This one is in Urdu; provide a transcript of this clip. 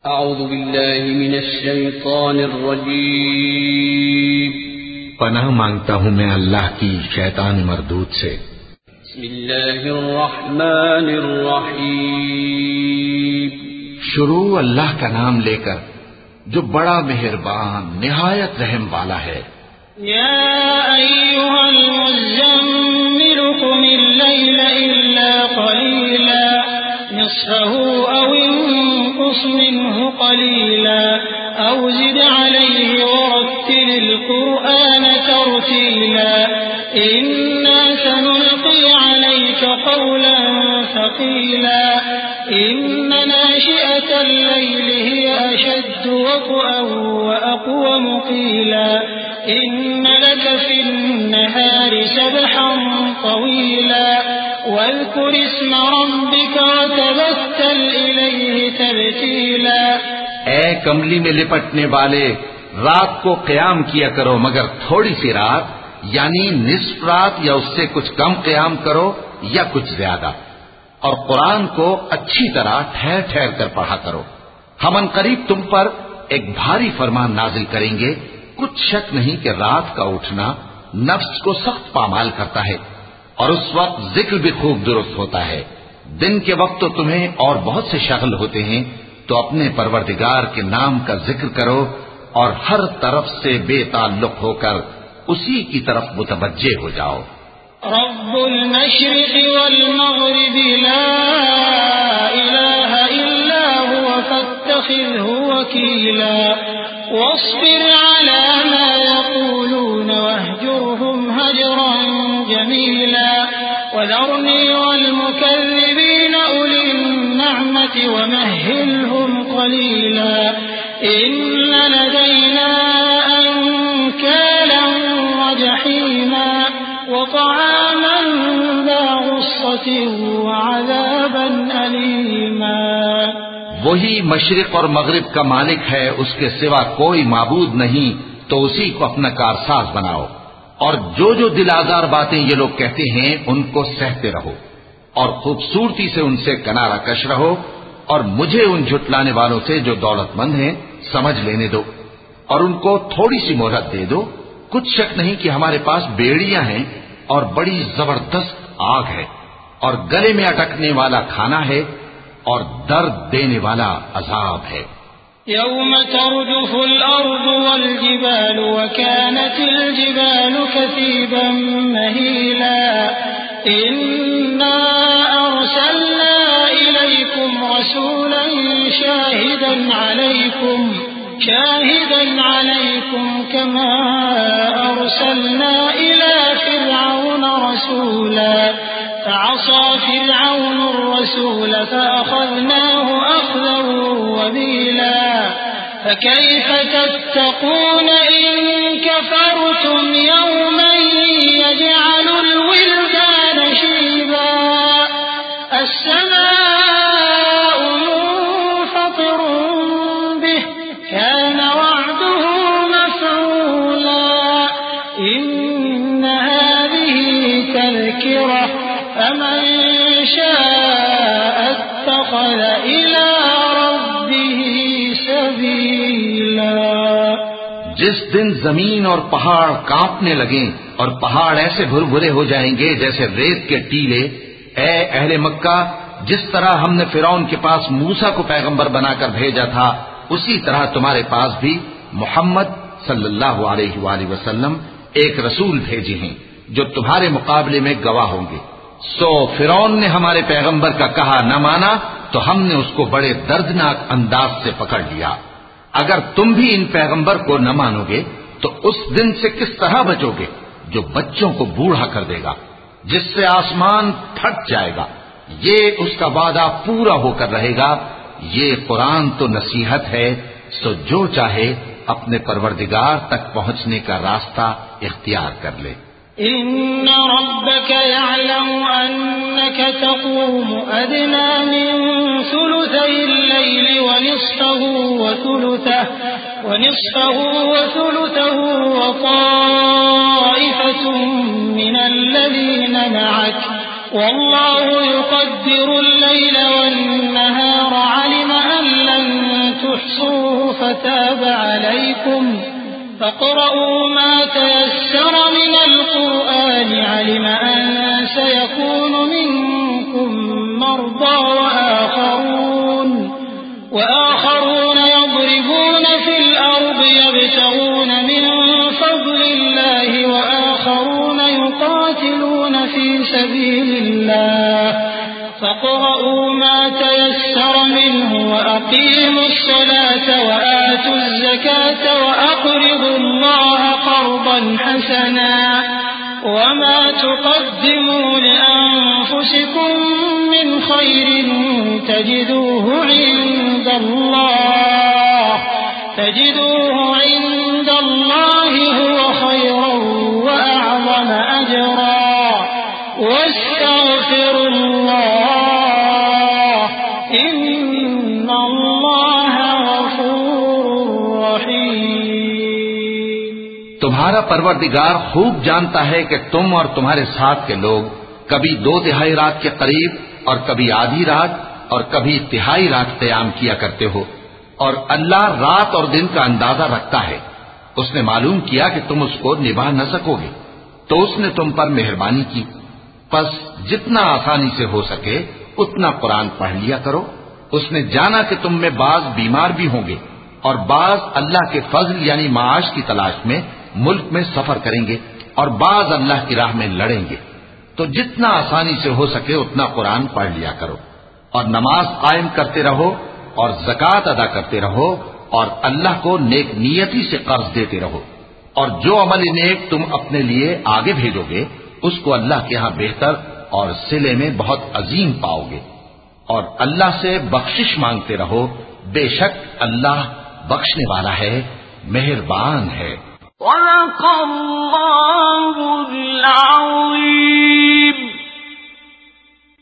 اعوذ باللہ من الشیطان الرجیم پناہ مانگتا ہوں میں اللہ کی شیطان مردود سے۔ بسم اللہ الرحمن الرحیم شروع اللہ کا نام لے کر جو بڑا مہربان نہایت رحم والا ہے۔ یا ایھا المزمل قم اللیل الا قلیلا نصفه او انقص منه قلیلا او زد علیہ ورتل القرآن ترتیلا انا سنلقی علیک قولا ثقیلا ان ناشئة الليل هي اشد وطئا واقوم قیلا ان لك في النهار سبحا طويلا واذكر اسم ربك وتبتل إليه تبتيلا۔ اے کملی میں لپٹنے والے، رات کو قیام کیا کرو مگر تھوڑی سی رات، یعنی نصف رات یا اس سے کچھ کم قیام کرو یا کچھ زیادہ، اور قرآن کو اچھی طرح ٹھہر ٹھہر کر پڑھا کرو۔ ہم ان قریب تم پر ایک بھاری فرمان نازل کریں گے، کچھ شک نہیں کہ رات کا اٹھنا نفس کو سخت پامال کرتا ہے، اور اس وقت ذکر بھی خوب درست ہوتا ہے۔ دن کے وقت تو تمہیں اور بہت سے شغل ہوتے ہیں، تو اپنے پروردگار کے نام کا ذکر کرو اور ہر طرف سے بے تعلق ہو کر اسی کی طرف متوجہ ہو جاؤ۔ رب المشرق والمغرب لا الہ الا هو فاتخذه وکیلا واصبر على ما يقولون واهجرهم هجرا جميلا وذرني والمكذبين أولي النعمة ومهلهم قليلا إن لدينا أنكالا وجحيما وطعاما ذا غصة وعذابا أليما۔ وہی مشرق اور مغرب کا مالک ہے، اس کے سوا کوئی معبود نہیں، تو اسی کو اپنا کارساز بناؤ، اور جو دل آزار باتیں یہ لوگ کہتے ہیں ان کو سہتے رہو، اور خوبصورتی سے ان سے کنارہ کش رہو، اور مجھے ان جھٹلانے والوں سے جو دولت مند ہیں سمجھ لینے دو، اور ان کو تھوڑی سی مہلت دے دو۔ کچھ شک نہیں کہ ہمارے پاس بیڑیاں ہیں اور بڑی زبردست آگ ہے، اور گلے میں اٹکنے والا کھانا ہے، اور درد دینے والا عذاب ہے۔ يوم ترجف الأرض والجبال وكانت الجبال كثيبا مهيلا إنا أرسلنا إليكم رسولا شاهدا عليكم كما أرسلنا إلى فرعون رسولا فعصى فرعون الرسول فأخذناه أخذا وبيلا فكيف تتقون إن كفرتم يوما يجعل الولدان شيبا السماء منفطر به كان وعده مفعولا إن هذه تذكرة فمن شاء اتخذ إلى ربه سبيلا۔ جس دن زمین اور پہاڑ کانپنے لگیں اور پہاڑ ایسے بھربھرے ہو جائیں گے جیسے ریت کے ٹیلے، اے اہل مکہ، جس طرح ہم نے فرعون کے پاس موسیٰ کو پیغمبر بنا کر بھیجا تھا، اسی طرح تمہارے پاس بھی محمد صلی اللہ علیہ وآلہ وسلم ایک رسول بھیجے ہیں جو تمہارے مقابلے میں گواہ ہوں گے۔ سو فرعون نے ہمارے پیغمبر کا کہا نہ مانا تو ہم نے اس کو بڑے دردناک انداز سے پکڑ لیا۔ اگر تم بھی ان پیغمبر کو نہ مانو گے تو اس دن سے کس طرح بچو گے جو بچوں کو بوڑھا کر دے گا، جس سے آسمان پھٹ جائے گا، یہ اس کا وعدہ پورا ہو کر رہے گا۔ یہ قرآن تو نصیحت ہے، سو جو چاہے اپنے پروردگار تک پہنچنے کا راستہ اختیار کر لے۔ إن ربك يعلم أنك تقوم أدنى من ثلثي الليل ونصفه وثلثه وطائفة من الذين معك والله يقدر الليل والنهار علم أن لن تحصوا فتاب عليكم فاقرؤوا ما تيسر من القرآن علم أن سيكون منكم مرضى وآخرون يضربون في الأرض يبتغون من فضل الله وآخرون يقاتلون في سبيل الله فاقرؤوا ما تيسر منه وأقيموا الصلاة وآتوا الزكاة وأقرضوا الله قرضا حسنا وما تقدموا لأنفسكم من خير تجدوه عند الله هو خيرا وأعظم أجرا واستغفروا الله إن الله غفور رحيم. تمہارا پروردگار خوب جانتا ہے کہ تم اور تمہارے ساتھ کے لوگ کبھی 2/3 رات کے قریب اور کبھی آدھی رات اور کبھی تہائی رات قیام کیا کرتے ہو، اور اللہ رات اور دن کا اندازہ رکھتا ہے. اس نے معلوم کیا کہ تم اس کو نبھا نہ سکو گے تو اس نے تم پر مہربانی کی، پس جتنا آسانی سے ہو سکے اتنا قرآن پڑھ لیا کرو. اس نے جانا کہ تم میں بعض بیمار بھی ہوں گے اور بعض اللہ کے فضل یعنی معاش کی تلاش میں ملک میں سفر کریں گے اور بعض اللہ کی راہ میں لڑیں گے، تو جتنا آسانی سے ہو سکے اتنا قرآن پڑھ لیا کرو اور نماز قائم کرتے رہو اور زکوٰۃ ادا کرتے رہو اور اللہ کو نیک نیتی سے قرض دیتے رہو، اور جو عمل نیک تم اپنے لیے آگے بھیجو گے اس کو اللہ کے ہاں بہتر اور صلے میں بہت عظیم پاؤ گے. اور اللہ سے بخشش مانگتے رہو، بے شک اللہ بخشنے والا ہے، مہربان ہے. وَلَقَ اللَّهُ